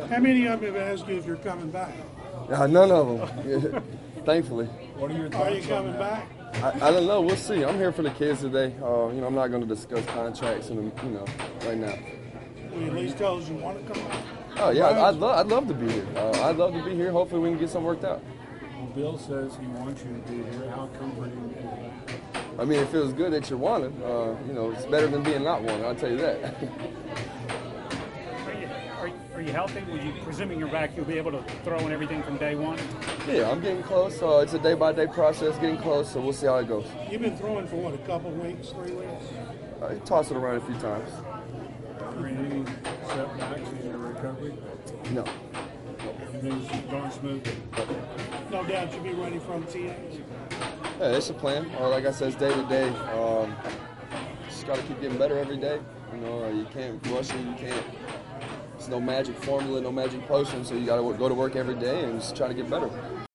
How many of them have asked you if you're coming back? None of them, thankfully. What are your Are thoughts you on coming that? back? I don't know. We'll see. I'm here for the kids today. I'm not going to discuss contracts right now. Will you at least tell us you want to come back? Oh yeah, I'd love to be here. I'd love to be here. Hopefully we can get something worked out. Well, Bill says he wants you to be here. How comforting is that? I mean, it feels good that you're wanted. It's better than being not wanted. I'll tell you that. Are you healthy? Will you, presuming you're back, you'll be able to throw in everything from day one? Yeah, I'm getting close. It's a day-by-day process, getting close, so we'll see how it goes. You've been throwing for what, a couple weeks, 3 weeks? I toss it around a few times. Are there any setbacks in your recovery? No. Everything's going smooth. No doubt you'll be ready from TAs. Yeah, that's the plan. Like I said, it's day to day. Just got to keep getting better every day. You can't rush it. You can't. There's no magic formula, no magic potion. So you got to go to work every day and just try to get better.